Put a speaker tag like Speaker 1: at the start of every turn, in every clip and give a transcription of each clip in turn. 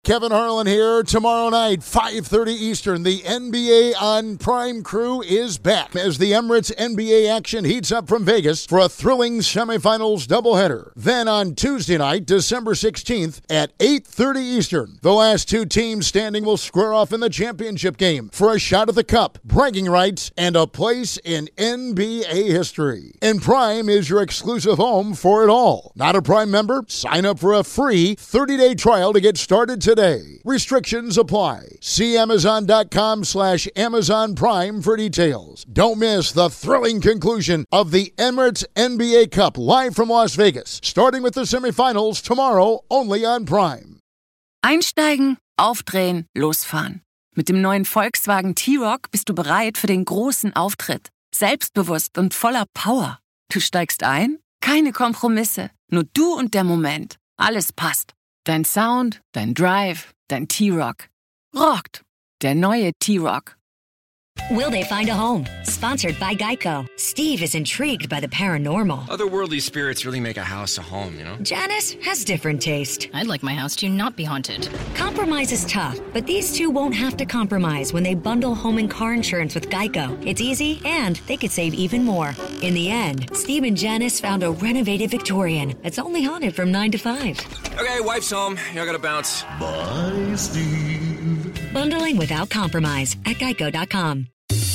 Speaker 1: Kevin Harlan here. Tomorrow night, 5:30 Eastern, the NBA on Prime crew is back as the Emirates NBA action heats up from Vegas for a thrilling semifinals doubleheader. Then on Tuesday night, December 16th at 8:30 Eastern, the last two teams standing will square off in the championship game for a shot at the cup, bragging rights, and a place in NBA history. And Prime is your exclusive home for it all. Not a Prime member? Sign up for a free 30-day trial to get started today. Restrictions apply. See Amazon.com/Amazon Prime for details. Don't miss the thrilling conclusion of the Emirates NBA Cup live from Las Vegas, starting with the semifinals tomorrow only on Prime.
Speaker 2: Einsteigen, aufdrehen, losfahren. Mit dem neuen Volkswagen T-Roc bist du bereit für den großen Auftritt. Selbstbewusst und voller Power. Du steigst ein? Keine Kompromisse. Nur du und der Moment. Alles passt. Dein Sound, dein Drive, dein T-Roc. Rockt. Der neue T-Roc.
Speaker 3: Will they find a home? Sponsored by Geico. Steve is intrigued by the paranormal.
Speaker 4: Otherworldly spirits really make a house a home, you know?
Speaker 3: Janice has different taste.
Speaker 5: I'd like my house to not be haunted.
Speaker 3: Compromise is tough, but these two won't have to compromise when they bundle home and car insurance with Geico. It's easy, and they could save even more. In the end, Steve and Janice found a renovated Victorian that's only haunted from 9 to 5.
Speaker 4: Okay, wife's home. Y'all gotta bounce.
Speaker 6: Bye, Steve.
Speaker 3: Bundling without compromise at Geico.com.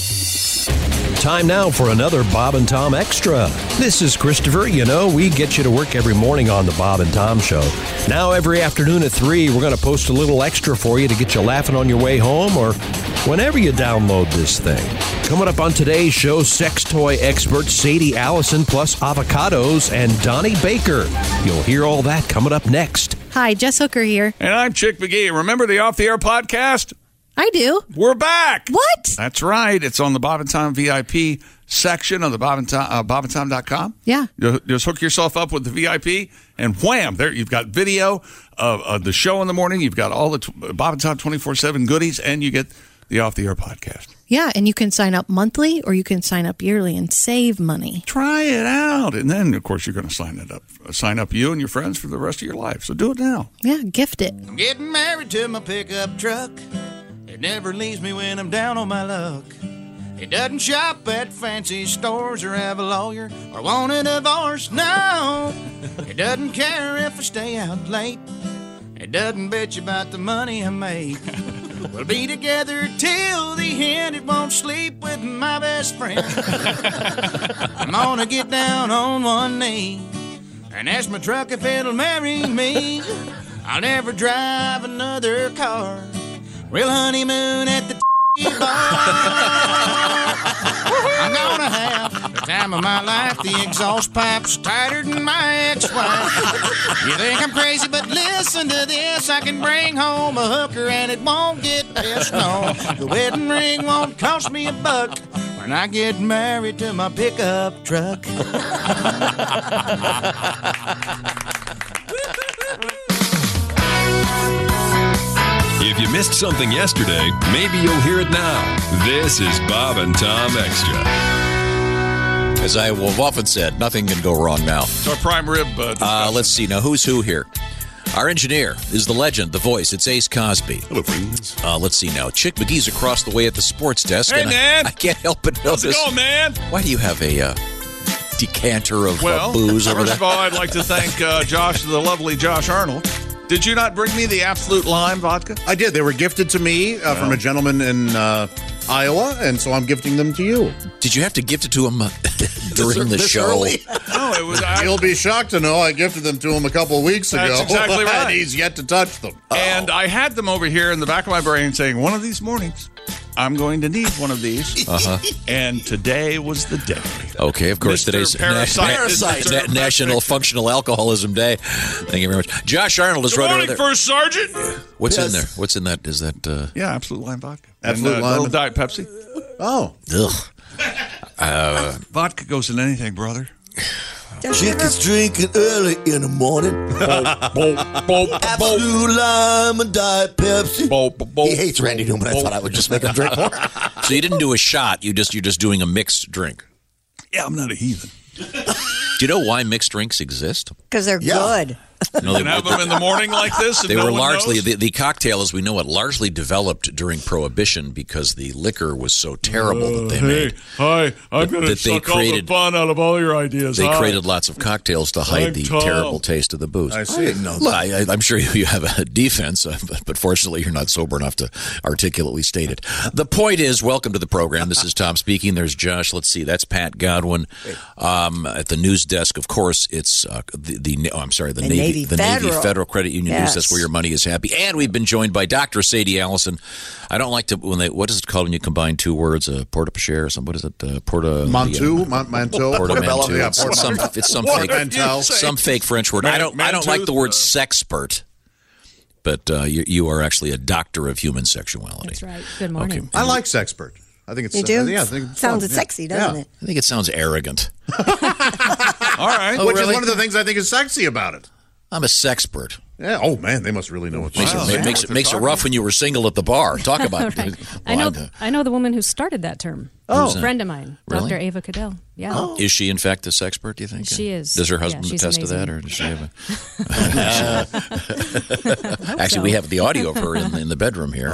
Speaker 7: Time now for another Bob and Tom Extra. This is Christopher. You know, we get you to work every morning on the Bob and Tom Show. Now every afternoon at 3, we're going to post a little extra for you to get you laughing on your way home or whenever you download this thing. Coming up on today's show, sex toy expert Sadie Allison plus avocados and Donnie Baker. You'll hear all that coming up next.
Speaker 8: Hi, Jess Hooker here.
Speaker 9: And I'm Chick McGee. Remember the Off the Air podcast?
Speaker 8: I do.
Speaker 9: We're back.
Speaker 8: What?
Speaker 9: That's right. It's on the Bob and Tom VIP section of the bobandtom.com.
Speaker 8: Yeah.
Speaker 9: You just hook yourself up with the VIP, and wham, there you've got video of the show in the morning. You've got all the Bob and Tom 24/7 goodies, and you get the Off the Air podcast.
Speaker 8: Yeah, and you can sign up monthly or you can sign up yearly and save money.
Speaker 9: Try it out. And then, of course, you're going to sign up you and your friends for the rest of your life. So do it now.
Speaker 8: Yeah, gift it.
Speaker 10: I'm getting married to my pickup truck. It never leaves me when I'm down on my luck. It doesn't shop at fancy stores or have a lawyer or want a divorce, no. It doesn't care if I stay out late. It doesn't bitch about the money I make. We'll be together till the end. It won't sleep with my best friend. I'm gonna get down on one knee and ask my truck if it'll marry me. I'll never drive another car. We'll honeymoon at the bar. I'm gonna have the time of my life. The exhaust pipe's tighter than my ex-wife. You think I'm crazy, but listen to this. I can bring home a hooker and it won't get pissed. No, the wedding ring won't cost me $1 when I get married to my pickup truck.
Speaker 11: If you missed something yesterday, maybe you'll hear it now. This is Bob and Tom Extra.
Speaker 12: As I will have often said, nothing can go wrong now.
Speaker 9: It's our prime rib discussion.
Speaker 12: Let's see. Now, who's who here? Our engineer is the legend, the voice. It's Ace Cosby.
Speaker 11: Hello, friends.
Speaker 12: Let's see now. Chick McGee's across the way at the sports desk.
Speaker 9: Hey, man.
Speaker 12: I can't help but notice.
Speaker 9: How's it going, man?
Speaker 12: Why do you have a decanter of booze over there?
Speaker 9: First of all, I'd like to thank the lovely Josh Arnold. Did you not bring me the Absolute Lime vodka?
Speaker 13: I did. They were gifted to me from a gentleman in Iowa, and so I'm gifting them to you.
Speaker 12: Did you have to gift it to him during the show?
Speaker 13: Early?
Speaker 9: No, it was.
Speaker 13: You'll be shocked to know I gifted them to him a couple of weeks ago.
Speaker 9: That's exactly right.
Speaker 13: And he's yet to touch them.
Speaker 9: And I had them over here in the back of my brain saying, one of these mornings, I'm going to need one of these. And today was the day.
Speaker 12: Okay, of course, today's National Functional Alcoholism Day. Thank you very much. Josh Arnold is right over there.
Speaker 9: First Sergeant.
Speaker 12: What's in there? What's in that? Is that...
Speaker 9: Yeah, Absolute Lime vodka.
Speaker 13: Absolute
Speaker 9: and,
Speaker 13: Lime.
Speaker 9: Little Diet Pepsi.
Speaker 13: Oh.
Speaker 12: Ugh.
Speaker 9: Vodka goes in anything, brother.
Speaker 6: Chicken's drinking early in the morning. Absolute Lime and Diet Pepsi.
Speaker 14: He hates Randy Newman. I thought I would just make him drink more.
Speaker 12: So you didn't do a shot. You're just doing a mixed drink.
Speaker 9: Yeah, I'm not a heathen.
Speaker 12: Do you know why mixed drinks exist?
Speaker 15: Because they're good.
Speaker 9: You can have them in the morning like this? And
Speaker 12: They
Speaker 9: no
Speaker 12: were
Speaker 9: one
Speaker 12: largely,
Speaker 9: knows?
Speaker 12: the cocktail, as we know it, largely developed during Prohibition because the liquor was so terrible that they made.
Speaker 9: Hi, I'm going to
Speaker 12: that they
Speaker 9: suck all the
Speaker 12: created-
Speaker 9: fun out of all your ideas.
Speaker 12: They
Speaker 9: Hi.
Speaker 12: created lots of cocktails to hide
Speaker 9: I'm
Speaker 12: the
Speaker 9: Tom.
Speaker 12: terrible taste of the booze.
Speaker 13: I see. No,
Speaker 12: Well, I'm sure you have a defense, but fortunately you're not sober enough to articulately state it. The point is, welcome to the program. This is Tom speaking. There's Josh. Let's see. That's Pat Godwin. At the news desk, of course, it's the Navy Federal Credit Union
Speaker 15: Yes.
Speaker 12: News Desk, where your money is happy. And we've been joined by Dr. Sadie Allison. I don't like to what is it called when you combine two words? Porta-pacher or something? What is it?
Speaker 13: Manteau? Manteau?
Speaker 12: Portobello.
Speaker 13: Yeah,
Speaker 12: It's some fake French word. I don't like the word sexpert, but you are actually a doctor of human sexuality.
Speaker 15: That's right. Good morning.
Speaker 12: Okay.
Speaker 13: I like sexpert. I think it's
Speaker 8: You do?
Speaker 13: I think it's
Speaker 8: Sounds
Speaker 13: fun.
Speaker 8: sexy,
Speaker 13: Yeah.
Speaker 8: doesn't
Speaker 13: Yeah.
Speaker 8: it?
Speaker 12: I think it sounds arrogant.
Speaker 9: All right.
Speaker 13: Which is one of the things I think is sexy about it.
Speaker 12: I'm a sexpert.
Speaker 13: Yeah. Oh man, they must really know what
Speaker 12: Makes it rough when you were single at the bar. Talk about
Speaker 15: Right.
Speaker 12: it.
Speaker 15: I know the woman who started that term.
Speaker 12: Oh.
Speaker 15: A friend of mine,
Speaker 12: Really?
Speaker 15: Dr. Ava Cadell. Yeah.
Speaker 12: Oh. Is she in fact a sexpert? Do you think
Speaker 15: She is.
Speaker 12: Does her
Speaker 15: Yeah,
Speaker 12: husband
Speaker 15: she's
Speaker 12: attest to that,
Speaker 15: amazing.
Speaker 12: or does she have a? Actually, we have the audio of her in the bedroom here.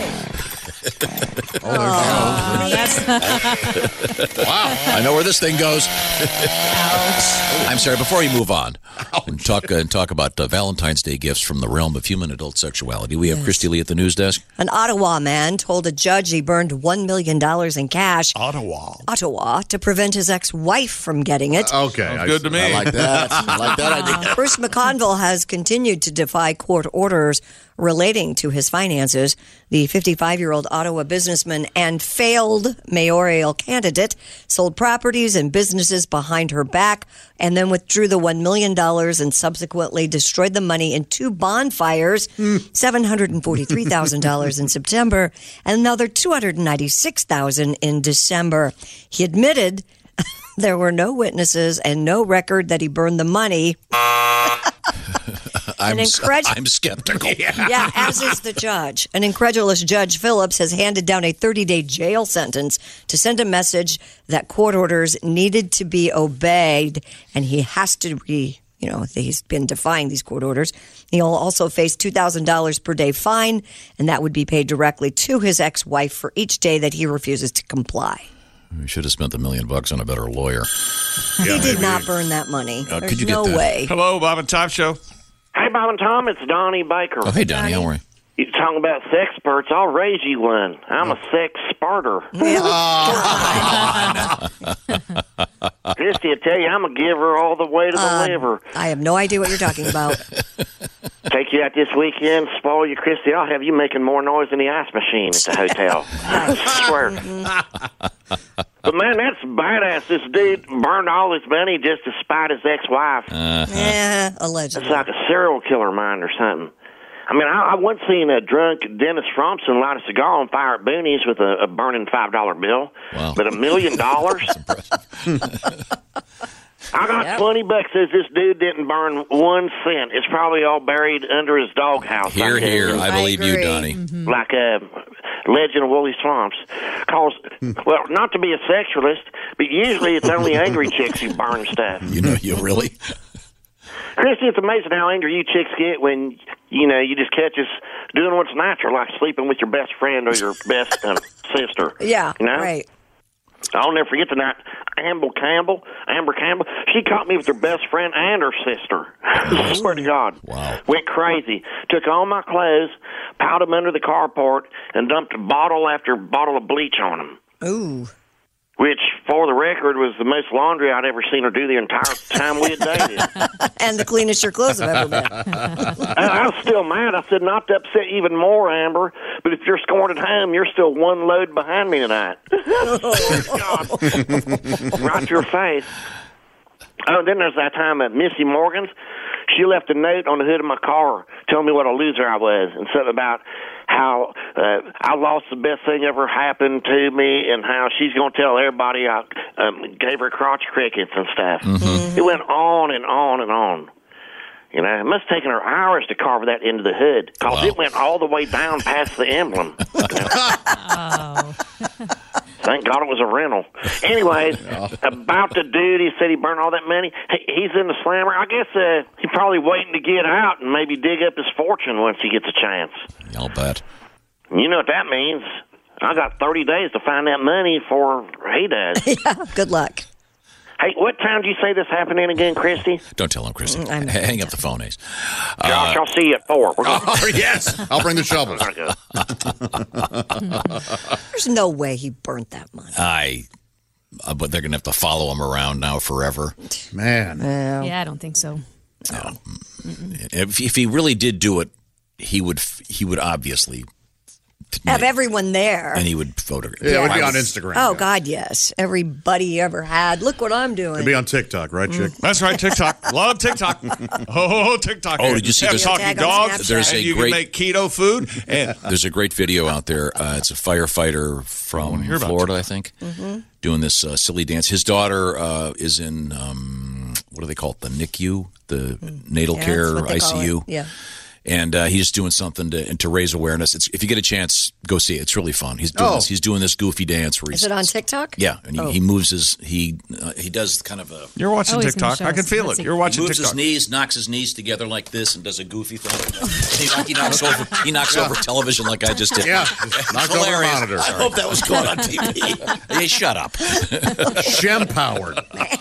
Speaker 12: Wow! I know where this thing goes. I'm sorry. Before we move on and talk about Valentine's Day gifts from the realm of human adult sexuality, we have Christy Lee at the news desk.
Speaker 16: An Ottawa man told a judge he burned $1 million in cash. Ottawa to prevent his ex-wife from getting it.
Speaker 13: Okay,
Speaker 9: good to me.
Speaker 14: I like that. I like that idea.
Speaker 16: Bruce McConville has continued to defy court orders relating to his finances. The 55-year-old Ottawa businessman and failed mayoral candidate sold properties and businesses behind her back and then withdrew the $1 million and subsequently destroyed the money in two bonfires, $743,000 in September and another $296,000 in December. He admitted there were no witnesses and no record that he burned the money.
Speaker 12: I'm skeptical.
Speaker 16: Yeah, as is the judge. An incredulous Judge Phillips has handed down a 30-day jail sentence to send a message that court orders needed to be obeyed, and he has to he's been defying these court orders. He'll also face $2,000 per day fine, and that would be paid directly to his ex-wife for each day that he refuses to comply.
Speaker 12: We should have spent the $1 million on a better lawyer.
Speaker 16: He did not burn that money.
Speaker 12: could
Speaker 16: There's
Speaker 12: you get
Speaker 16: no
Speaker 12: that?
Speaker 16: way.
Speaker 9: Hello, Bob and Tom Show.
Speaker 17: Hey, Bob and Tom, it's Donnie Baker.
Speaker 12: Oh, hey, Donnie, how are you?
Speaker 17: You're talking about sexperts. I'll raise you one. I'm a sex sparter. Christy, I tell you, I'm a giver all the way to the liver.
Speaker 16: I have no idea what you're talking about.
Speaker 17: Take you out this weekend, spoil you, Christy. I'll have you making more noise than the ice machine at the hotel. I swear. But, man, that's badass. This dude burned all his money just to spite his ex-wife.
Speaker 16: Yeah, allegedly.
Speaker 17: It's like a serial killer mind or something. I mean, I once seen a drunk Dennis Fromson light a cigar on fire at Booney's with a burning $5 bill.
Speaker 12: Wow.
Speaker 17: But $1 million? I got $20 says this dude didn't burn 1 cent. It's probably all buried under his doghouse.
Speaker 12: Here, I believe you, Donnie.
Speaker 17: Like Legend of Woolly Swamps. Cause, well, not to be a sexualist, but usually it's only angry chicks who burn stuff.
Speaker 12: You really?
Speaker 17: Christy, it's amazing how angry you chicks get when, you just catch us doing what's natural, like sleeping with your best friend or your best sister.
Speaker 16: Yeah,
Speaker 17: you know?
Speaker 16: right.
Speaker 17: I'll never forget the night Amber Campbell, she caught me with her best friend and her sister. I swear to God.
Speaker 12: Wow.
Speaker 17: Went crazy. Took all my clothes, piled them under the carport, and dumped bottle after bottle of bleach on them.
Speaker 16: Ooh.
Speaker 17: Which, for the record, was the most laundry I'd ever seen her do the entire time we had dated.
Speaker 16: And the cleanest your clothes have ever been.
Speaker 17: I was still mad. I said, not to upset you even more, Amber, but if you're scoring at home, you're still one load behind me tonight. God. Right to your face. Oh, then there's that time at Missy Morgan's. She left a note on the hood of my car telling me what a loser I was and something about how I lost the best thing ever happened to me and how she's going to tell everybody I gave her crotch crickets and stuff.
Speaker 12: Mm-hmm.
Speaker 17: It went on and on and on. It must have taken her hours to carve that into the hood because it went all the way down past the emblem. Thank God it was a rental. Anyways, about the dude, he said he burned all that money. He's in the slammer. I guess he's probably waiting to get out and maybe dig up his fortune once he gets a chance.
Speaker 12: I'll bet.
Speaker 17: You know what that means. I got 30 days to find that money before he does.
Speaker 16: Yeah, good luck.
Speaker 17: Hey, what time did you say this happened in again, Christy?
Speaker 12: Don't tell him, Christy. Hang up the phone, Ace.
Speaker 17: Josh, I'll see you at 4.
Speaker 13: Yes, I'll bring the shovels.
Speaker 16: There's no way he burnt that money.
Speaker 12: But they're going to have to follow him around now forever.
Speaker 13: Man.
Speaker 15: Yeah, I don't think so.
Speaker 12: No. If he really did do it, he would obviously
Speaker 16: have everyone there.
Speaker 12: And he would photograph.
Speaker 13: Yeah, it would be on Instagram.
Speaker 16: Oh, God, yes. Everybody he ever had. Look what I'm doing.
Speaker 13: It'd be on TikTok, right, Chick?
Speaker 9: That's right, TikTok. Love TikTok. Oh, TikTok.
Speaker 12: Oh, did you see this?
Speaker 9: Talking dogs.
Speaker 12: There's a
Speaker 9: you
Speaker 12: great,
Speaker 9: can make keto food.
Speaker 12: There's a great video out there. It's a firefighter from Florida, I think, doing this silly dance. His daughter is in, what do they call it, the NICU, the natal care ICU.
Speaker 16: Yeah.
Speaker 12: And he's doing something to raise awareness. If you get a chance, go see it. It's really fun. He's doing this. He's doing this goofy dance where
Speaker 16: is it on TikTok?
Speaker 12: Yeah, and he moves his he does kind of a.
Speaker 9: You're watching TikTok. I can feel it. You're watching
Speaker 12: TikTok. He moves
Speaker 9: TikTok.
Speaker 12: his knees, knocks his knees together like this, and does a goofy thing. he knocks over television like I just did.
Speaker 13: Yeah, knocks over a monitor.
Speaker 12: I hope that was going on TV. Hey, shut up.
Speaker 13: Shem Howard.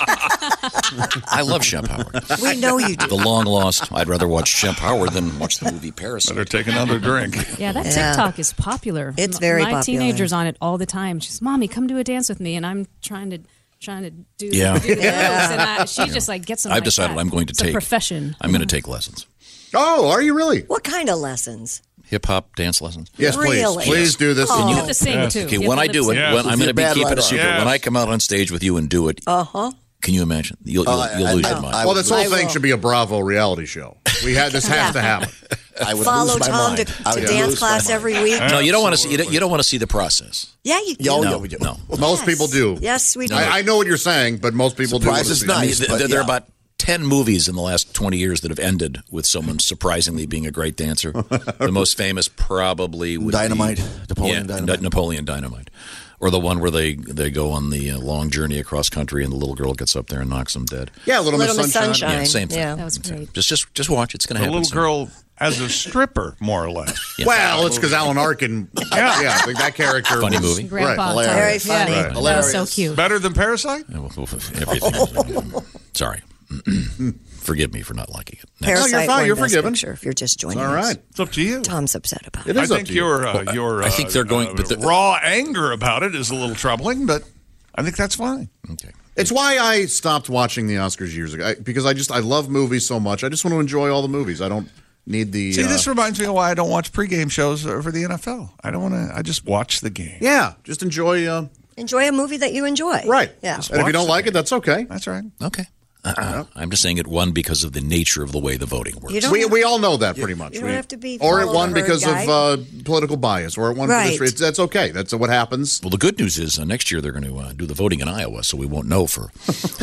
Speaker 12: I love Shem Howard.
Speaker 16: We know you do.
Speaker 12: The long lost. I'd rather watch Shem Howard than watch the movie Parasite.
Speaker 9: Better take another drink.
Speaker 15: Yeah, that TikTok is popular.
Speaker 16: It's very
Speaker 15: popular. My teenager's on it all the time. She's, Mommy, come do a dance with me, and I'm trying to do the moves, and she just like gets them.
Speaker 12: I've
Speaker 15: like
Speaker 12: decided
Speaker 15: that.
Speaker 12: I'm going to
Speaker 15: it's
Speaker 12: take
Speaker 15: a profession.
Speaker 12: I'm going to take lessons.
Speaker 13: Oh, are you really?
Speaker 16: What kind of lessons?
Speaker 12: Hip hop dance lessons.
Speaker 13: Yes, please.
Speaker 16: Really?
Speaker 13: Please do this.
Speaker 15: You have to sing too.
Speaker 12: Okay, when I do it, I'm going to be keeping it a secret.
Speaker 9: Yes.
Speaker 12: When I come out on stage with you and do it, can you imagine? You'll lose your mind.
Speaker 13: Well, this whole thing should be a Bravo reality show. This has to happen.
Speaker 14: I would
Speaker 16: Follow
Speaker 14: lose my
Speaker 16: Tom
Speaker 14: mind.
Speaker 16: to dance class every week.
Speaker 12: No, you don't want to see. You don't want to see the process.
Speaker 16: Yeah, you do.
Speaker 14: Yeah, we do.
Speaker 12: No,
Speaker 13: Most people do.
Speaker 16: Yes, we do.
Speaker 13: I know what you're saying, but most people
Speaker 14: Surprise
Speaker 13: do.
Speaker 14: is nice.
Speaker 12: There are about 10 movies in the last 20 years that have ended with someone surprisingly being a great dancer. The most famous probably would
Speaker 14: Dynamite.
Speaker 12: be
Speaker 14: Napoleon Dynamite.
Speaker 12: Napoleon Dynamite. Or the one where they go on the long journey across country and the little girl gets up there and knocks them dead.
Speaker 13: Yeah, Little Miss Sunshine.
Speaker 12: Yeah, same thing.
Speaker 16: Yeah.
Speaker 15: That was great.
Speaker 12: Just watch. It's going to
Speaker 9: The
Speaker 12: happen.
Speaker 9: little girl as a stripper, more or less.
Speaker 12: Yeah.
Speaker 13: Well, it's because Alan Arkin. I think that character.
Speaker 12: Funny
Speaker 13: was,
Speaker 12: movie.
Speaker 15: Grandpa.
Speaker 13: Right.
Speaker 16: Very funny.
Speaker 15: Yeah, that was so cute.
Speaker 9: Better than Parasite?
Speaker 12: Everything. Sorry. Forgive me for not liking it. Next.
Speaker 16: Parasite
Speaker 13: No, you're fine.
Speaker 16: won
Speaker 13: You're
Speaker 16: Best
Speaker 13: forgiven.
Speaker 16: Picture, if you're just joining
Speaker 13: All right.
Speaker 9: It's up to you.
Speaker 16: Tom's upset about
Speaker 13: It
Speaker 16: it.
Speaker 13: is
Speaker 9: I
Speaker 13: up
Speaker 9: think
Speaker 13: to you.
Speaker 9: your
Speaker 12: I think they're going. But
Speaker 9: raw anger about it is a little troubling, but I think that's fine.
Speaker 12: Okay.
Speaker 13: It's why I stopped watching the Oscars years ago. Because I love movies so much. I just want to enjoy all the movies. I don't need the.
Speaker 9: See, this reminds me of why I don't watch pregame shows for the NFL. I don't want to. I just watch the game.
Speaker 13: Yeah, just enjoy.
Speaker 16: Enjoy a movie that you enjoy.
Speaker 13: Right.
Speaker 16: Yeah.
Speaker 13: And if you don't like it, that's okay.
Speaker 9: That's right.
Speaker 12: Okay. I'm just saying it won because of the nature of the way the voting works.
Speaker 16: You don't
Speaker 13: We all know that pretty much.
Speaker 16: You don't have to be.
Speaker 13: Or it
Speaker 16: follow
Speaker 13: won
Speaker 16: the herd
Speaker 13: because
Speaker 16: guy.
Speaker 13: of political bias, or it won
Speaker 16: Right.
Speaker 13: for this. That's okay. That's what happens.
Speaker 12: Well, the good news is next year they're going to do the voting in Iowa, so we won't know for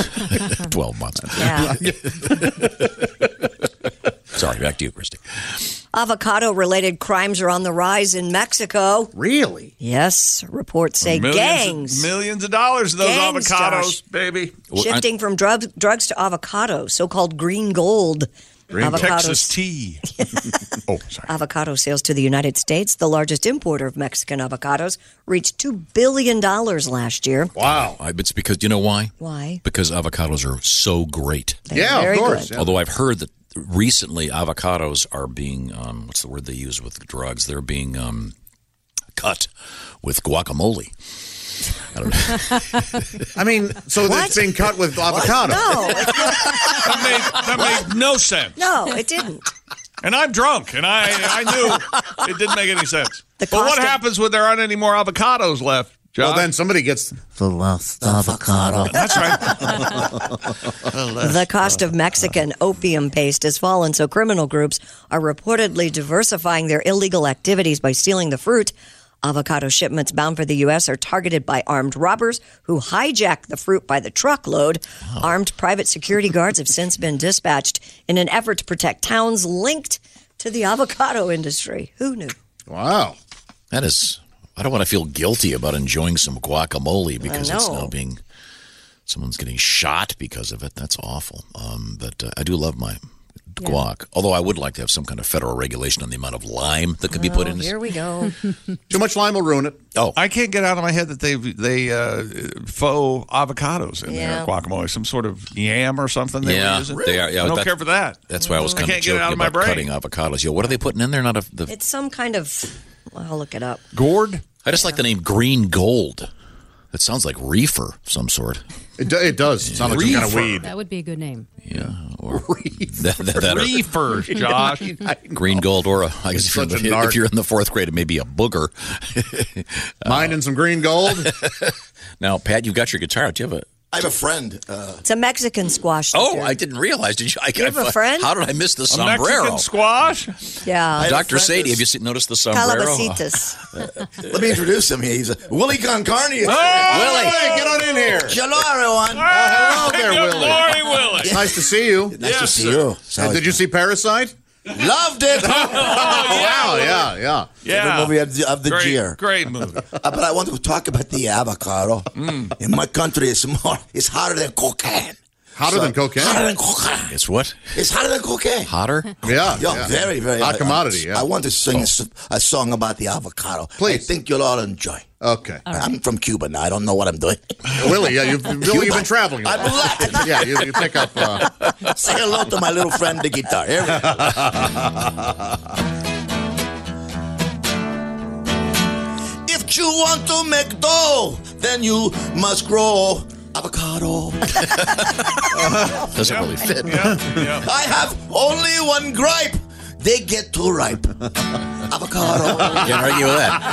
Speaker 12: 12 months.
Speaker 16: Yeah.
Speaker 12: Sorry, back to you, Christy.
Speaker 16: Avocado-related crimes are on the rise in Mexico.
Speaker 13: Really?
Speaker 16: Yes. Reports say gangs.
Speaker 9: Millions of dollars in those
Speaker 16: Gangs,
Speaker 9: avocados,
Speaker 16: Josh.
Speaker 9: baby.
Speaker 16: Shifting from drugs to avocados, so-called green gold.
Speaker 9: Texas tea. Oh, sorry.
Speaker 16: Avocado sales to the United States, the largest importer of Mexican avocados, reached $2 billion last year.
Speaker 13: Wow.
Speaker 12: It's because, you know why?
Speaker 16: Why?
Speaker 12: Because avocados are so great.
Speaker 13: Yeah, of course.
Speaker 16: good.
Speaker 13: Yeah.
Speaker 12: Although I've heard that recently avocados are being, what's the word they use with drugs? They're being cut with guacamole. I don't know.
Speaker 13: I mean, so it's being cut with avocado.
Speaker 16: No,
Speaker 9: That made no sense.
Speaker 16: no, it didn't.
Speaker 9: And I'm drunk, and I knew it didn't make any sense.
Speaker 16: The
Speaker 9: But what
Speaker 16: cost of-
Speaker 9: happens when there aren't any more avocados left, John?
Speaker 13: Well, then somebody gets the last avocado.
Speaker 9: That's right.
Speaker 16: The cost of Mexican opium paste has fallen, so criminal groups are reportedly diversifying their illegal activities by stealing the fruit. Avocado shipments bound for the U.S. are targeted by armed robbers who hijack the fruit by the truckload. Armed private security guards have since been dispatched in an effort to protect towns linked to the avocado industry. Who knew?
Speaker 13: Wow.
Speaker 12: That is I don't want to feel guilty about enjoying some guacamole because it's
Speaker 16: know.
Speaker 12: now being someone's getting shot because of it. That's awful. But I do love my guac. Although I would like to have some kind of federal regulation on the amount of lime that can be put in this.
Speaker 16: Here we go.
Speaker 13: Too much lime will ruin it.
Speaker 12: Oh,
Speaker 9: I can't get out of my head that they faux avocados in their guacamole. Some sort of yam or something. They were using.
Speaker 12: They are. Yeah,
Speaker 9: I don't care for that.
Speaker 12: That's why I was kind of
Speaker 9: can't get it
Speaker 12: joking
Speaker 9: out of my
Speaker 12: about
Speaker 9: brain.
Speaker 12: cutting avocados. What are they putting in there?
Speaker 16: It's some kind of. Well, I'll look it up.
Speaker 9: Gourd.
Speaker 12: I just like the name Green Gold. It sounds like reefer of some sort.
Speaker 13: It does. It sounds like some kind of weed.
Speaker 15: That would be a good name.
Speaker 12: Yeah. Or
Speaker 9: reefer, Josh.
Speaker 12: Green Gold, or I guess if you're in the fourth grade, it may be a booger.
Speaker 13: Mining some green gold.
Speaker 12: Now, Pat, you've got your guitar. Do you have a?
Speaker 14: I have a friend.
Speaker 16: It's a Mexican squash.
Speaker 12: Oh, I didn't realize. Did you?
Speaker 16: You have a friend?
Speaker 12: How did I miss the
Speaker 9: A
Speaker 12: sombrero?
Speaker 9: Mexican squash?
Speaker 16: Yeah.
Speaker 12: Dr. Sadie, have you noticed the sombrero?
Speaker 16: Calabacitas.
Speaker 14: Let me introduce him. He's Willie Concarney.
Speaker 13: Willie, get on in here.
Speaker 14: Hello, everyone.
Speaker 13: Hello there,
Speaker 9: Good
Speaker 13: Willie.
Speaker 9: morning, Willie.
Speaker 13: Nice to see you.
Speaker 14: Nice to see you.
Speaker 13: Did you see Parasite?
Speaker 14: Loved it.
Speaker 13: Wow, yeah.
Speaker 14: Favorite movie of the year.
Speaker 9: Great movie.
Speaker 14: But I want to talk about the avocado. In my country, it's hotter than cocaine.
Speaker 13: Hotter than cocaine?
Speaker 14: Hotter than cocaine.
Speaker 12: It's what?
Speaker 14: It's hotter than cocaine.
Speaker 12: Hotter?
Speaker 13: Yeah.
Speaker 14: Very, very
Speaker 13: hot commodity.
Speaker 14: I want to sing a song about the avocado. Please. I think you'll all enjoy.
Speaker 13: Okay.
Speaker 14: I'm from Cuba now. I don't know what I'm doing.
Speaker 13: Willie, you've been traveling.
Speaker 14: I'm Latin.
Speaker 13: Yeah, you pick up.
Speaker 14: Say hello to my little friend, the guitar. Here we go. If you want to make dough, then you must grow avocado.
Speaker 12: Doesn't really fit.
Speaker 14: I have only one gripe. They get too ripe. Avocado.
Speaker 12: Can't argue with that.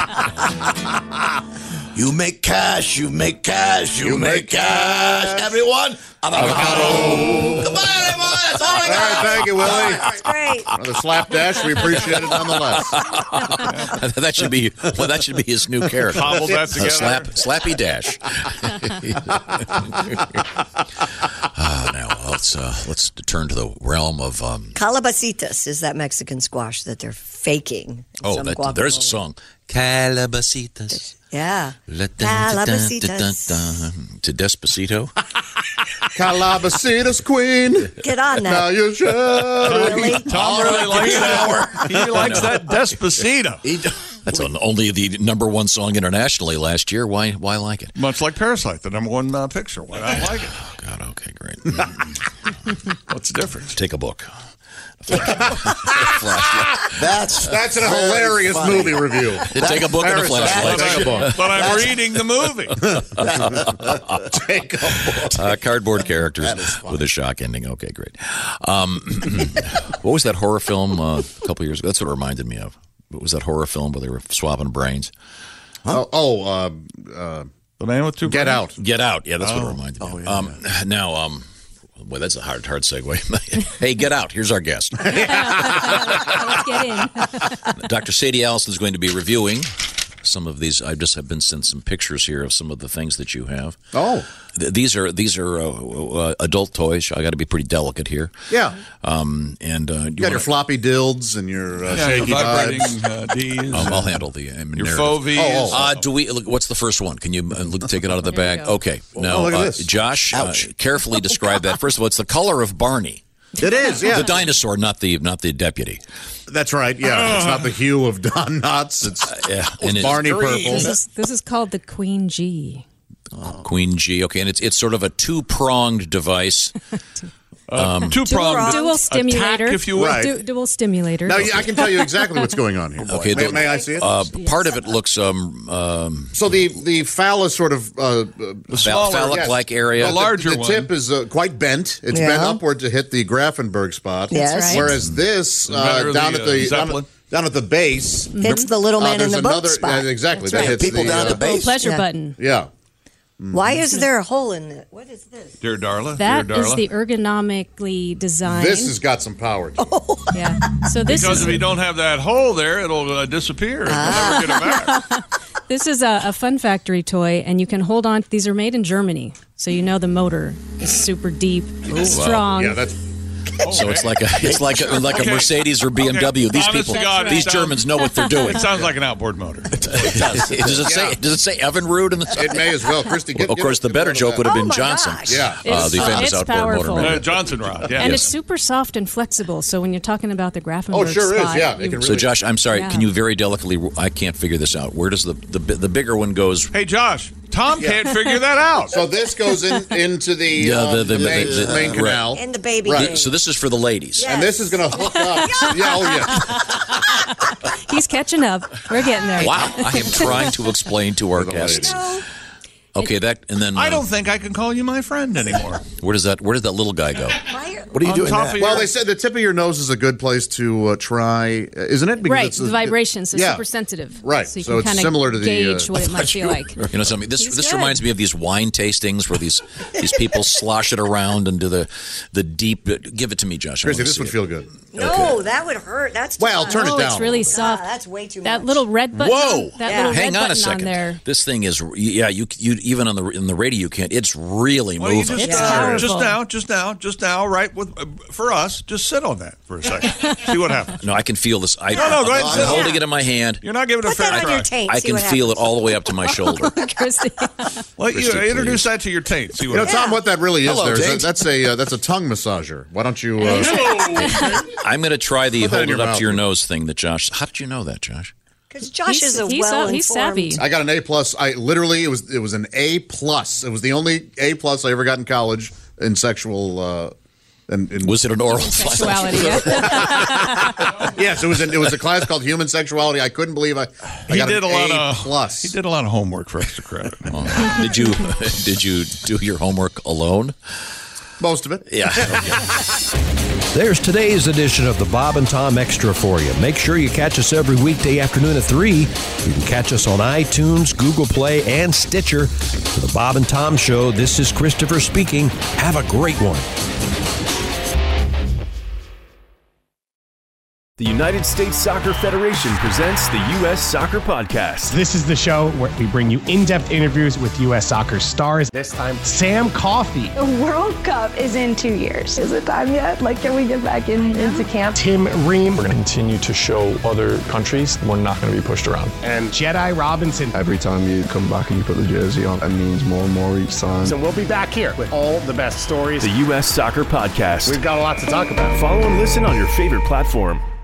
Speaker 14: You make cash, you make cash, you make cash. Everyone, avocado. Goodbye, everyone. That's all I got.
Speaker 13: All right, thank you, Willie.
Speaker 16: That's great.
Speaker 13: Another slapdash. We appreciate it nonetheless.
Speaker 12: that should be his new character.
Speaker 9: Cobbled that together.
Speaker 12: Slappy Dash. Now let's turn to the realm of
Speaker 16: Calabacitas is that Mexican squash that they're faking.
Speaker 12: There's a song. Calabacitas.
Speaker 16: Yeah.
Speaker 12: Calabacitas. To Despacito.
Speaker 13: Calabacitas queen.
Speaker 16: Get on that.
Speaker 13: Now you should.
Speaker 16: Really?
Speaker 9: Tom really likes that. He likes that Despacito.
Speaker 12: That's only the #1 song internationally last year. Why like it?
Speaker 9: Much like Parasite, the #1 picture. Why not like it?
Speaker 12: Oh, God, okay, great.
Speaker 9: What's the difference?
Speaker 12: Take a book.
Speaker 14: That's
Speaker 13: a hilarious movie review.
Speaker 12: Take a book and a flashlight.
Speaker 13: Take a book.
Speaker 9: But I'm reading the movie.
Speaker 13: Take a book.
Speaker 12: Cardboard characters with a shock ending. Okay, great. What was that horror film a couple years ago? That's what it reminded me of. What was that horror film where they were swapping brains?
Speaker 13: Huh?
Speaker 9: The Man with Two
Speaker 13: Get
Speaker 9: Brains?
Speaker 13: Out.
Speaker 12: Get Out. Yeah, that's what it reminded me of. Now, well, that's a hard segue. Hey, Get Out. Here's our guest.
Speaker 15: Let's get in.
Speaker 12: Dr. Sadie Allison is going to be reviewing some of these. I just have been sent some pictures here of some of the things that you have.
Speaker 13: Oh.
Speaker 12: These are adult toys. I got to be pretty delicate here.
Speaker 13: Yeah.
Speaker 12: And
Speaker 13: you got your floppy dilds and your shaky
Speaker 9: vibrating
Speaker 13: vibes.
Speaker 9: D's.
Speaker 12: I'll handle the
Speaker 9: Your
Speaker 12: narrative.
Speaker 9: faux V's.
Speaker 12: Do we? Look, what's the first one? Can you take it out of the bag? Okay. Now,
Speaker 13: look at this.
Speaker 12: Josh, carefully describe that. First of all, it's the color of Barney.
Speaker 13: It is, yeah.
Speaker 12: The dinosaur, not the deputy.
Speaker 13: That's right. Yeah, it's not the hue of Don Knotts. It's Barney purple.
Speaker 15: This is called the Queen G.
Speaker 12: Queen G. Okay, and it's sort of a two-pronged device.
Speaker 9: Two-pronged
Speaker 15: dual stimulator,
Speaker 9: attack, if you will.
Speaker 13: Right.
Speaker 15: Dual stimulator.
Speaker 13: Now, I can tell you exactly what's going on here.
Speaker 12: Okay,
Speaker 13: may I see it?
Speaker 12: Part of it looks
Speaker 13: so the phallus sort of
Speaker 12: phallic-like area.
Speaker 9: The larger
Speaker 13: the tip is quite bent. It's bent upward to hit the Grafenberg spot.
Speaker 16: Yes. That's right.
Speaker 13: Whereas this down at the base,
Speaker 16: It's the little man in the boat spot.
Speaker 13: Exactly.
Speaker 16: That's
Speaker 13: That hits
Speaker 14: People down at the base.
Speaker 15: pleasure button.
Speaker 13: Yeah.
Speaker 16: Why is there a hole in it? What is this?
Speaker 9: Dear Darla.
Speaker 15: That is the ergonomically designed.
Speaker 13: This has got some power to it.
Speaker 15: Yeah. So this
Speaker 9: Because
Speaker 15: is
Speaker 9: if you don't have that hole there, it'll disappear. You'll never get it back.
Speaker 15: This is a Fun Factory toy, and you can hold on. These are made in Germany, so you know the motor is super deep, strong.
Speaker 13: Yeah, that's
Speaker 12: So it's like a Mercedes or BMW. These
Speaker 9: Honest
Speaker 12: people,
Speaker 9: to God,
Speaker 12: these Germans know what they're doing.
Speaker 9: It sounds like an outboard motor.
Speaker 12: It does. Does it say Evinrude in the
Speaker 13: It may as well. Christy,
Speaker 12: of course, the better joke would have been Johnson.
Speaker 13: Yeah.
Speaker 12: The famous
Speaker 15: it's
Speaker 12: outboard
Speaker 15: powerful.
Speaker 12: motor.
Speaker 9: Johnson rod. Yeah.
Speaker 15: And it's super soft and flexible. So when you're talking about the Grafenberg spot,
Speaker 13: It can
Speaker 12: So, Josh, I'm sorry.
Speaker 15: Yeah.
Speaker 12: Can you very delicately? I can't figure this out. Where does the bigger one goes?
Speaker 9: Hey, Josh. Tom can't figure that out.
Speaker 13: So this goes into the main canal.
Speaker 16: In the baby
Speaker 13: Right.
Speaker 16: thing.
Speaker 13: So
Speaker 12: this is for the ladies.
Speaker 13: And this is going to hook up.
Speaker 15: He's catching up. We're getting there.
Speaker 12: Wow, I am trying to explain to our guests. Okay, and then
Speaker 9: I don't think I can call you my friend anymore.
Speaker 12: Where did that little guy go?
Speaker 13: What are you
Speaker 9: On
Speaker 13: doing?
Speaker 9: top of
Speaker 13: Well,
Speaker 9: your-
Speaker 13: they said the tip of your nose is a good place to try, isn't it? Because
Speaker 15: Right,
Speaker 13: it's
Speaker 15: the vibrations are super sensitive.
Speaker 13: Right,
Speaker 15: So you
Speaker 13: so
Speaker 15: can
Speaker 13: it's
Speaker 15: kind of
Speaker 13: similar to the,
Speaker 15: gauge what it might feel like.
Speaker 12: You know something? This
Speaker 15: good.
Speaker 12: reminds me of these wine tastings where these people slosh it around and do the deep. Give it to me, Josh.
Speaker 13: Christy, this would feel good.
Speaker 16: No, that would hurt. That's too
Speaker 13: Well,
Speaker 16: much.
Speaker 13: turn it down.
Speaker 15: It's really soft.
Speaker 16: That's way too
Speaker 15: That
Speaker 16: much.
Speaker 15: little red button.
Speaker 12: Whoa!
Speaker 15: That little
Speaker 12: Hang
Speaker 15: red
Speaker 12: on a
Speaker 15: button
Speaker 12: second.
Speaker 15: on there.
Speaker 12: This thing is, you even on the radio you can't. It's really
Speaker 9: Well, you
Speaker 12: moving.
Speaker 9: just now, right? For us, just sit on that for a second. See what happens.
Speaker 12: No, I can feel this.
Speaker 9: No, go ahead and
Speaker 12: I'm
Speaker 9: sit
Speaker 12: holding
Speaker 9: down.
Speaker 12: it in my hand.
Speaker 9: You're not giving a fair try.
Speaker 12: I can feel it all the way up to my shoulder.
Speaker 15: Christy.
Speaker 9: Well,
Speaker 12: Christy,
Speaker 9: you introduce that to your taint. See
Speaker 13: You
Speaker 9: what
Speaker 13: know,
Speaker 9: happens.
Speaker 13: Tom, what that really is
Speaker 12: Hello,
Speaker 13: there
Speaker 12: Tate.
Speaker 13: is that's a tongue massager. Why don't you?
Speaker 12: I'm going to try the
Speaker 13: Put that
Speaker 12: hold
Speaker 13: in
Speaker 12: it
Speaker 13: your
Speaker 12: up
Speaker 13: mouth.
Speaker 12: to your nose thing that Josh. How did you know that, Josh?
Speaker 16: Because Josh is a
Speaker 15: he's
Speaker 16: well-informed.
Speaker 15: savvy.
Speaker 13: I got an A+. I literally it was an A+. It was the only A+ I ever got in college in sexual.
Speaker 12: Was it an oral
Speaker 15: Sexuality.
Speaker 13: Yes, it was a class called Human Sexuality. I couldn't believe I got an A+.
Speaker 9: He did a lot of homework for extra credit.
Speaker 12: Did you do your homework alone?
Speaker 13: Most of it.
Speaker 12: Yeah.
Speaker 7: There's today's edition of the Bob and Tom Extra for you. Make sure you catch us every weekday afternoon at 3. You can catch us on iTunes, Google Play, and Stitcher. For the Bob and Tom Show, this is Christopher speaking. Have a great one.
Speaker 18: The United States Soccer Federation presents the U.S. Soccer Podcast.
Speaker 19: This is the show where we bring you in-depth interviews with U.S. soccer stars. This time, Sam Coffey.
Speaker 20: The World Cup is in 2 years. Is it time yet? Like, can we get back into camp?
Speaker 19: Tim Ream.
Speaker 21: We're going to continue to show other countries we're not going to be pushed around.
Speaker 19: And Jedi Robinson.
Speaker 22: Every time you come back and you put the jersey on, it means more and more each time.
Speaker 19: So we'll be back here with all the best stories.
Speaker 18: The U.S. Soccer Podcast.
Speaker 19: We've got a lot to talk about.
Speaker 18: Follow and listen on your favorite platform.